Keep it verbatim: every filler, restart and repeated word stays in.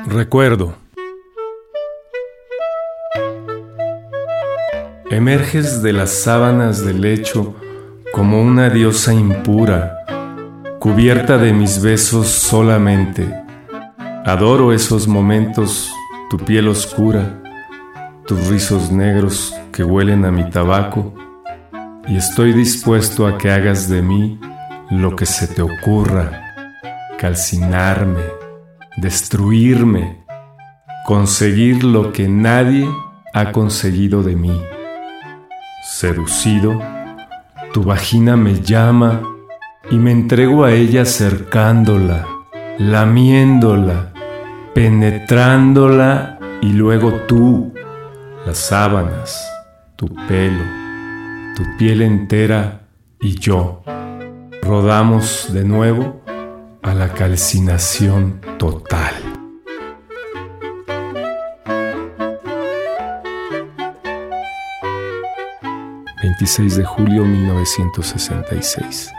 Recuerdo. Emerges de las sábanas del lecho como una diosa impura, cubierta de mis besos solamente. Adoro esos momentos, tu piel oscura, tus rizos negros que huelen a mi tabaco, y estoy dispuesto a que hagas de mí lo que se te ocurra, calcinarme, destruirme, conseguir lo que nadie ha conseguido de mí. Seducido, tu vagina me llama y me entrego a ella cercándola, lamiéndola, penetrándola, y luego tú, las sábanas, tu pelo, tu piel entera y yo rodamos de nuevo a la calcinación total. veintiséis de julio de mil novecientos sesenta y seis.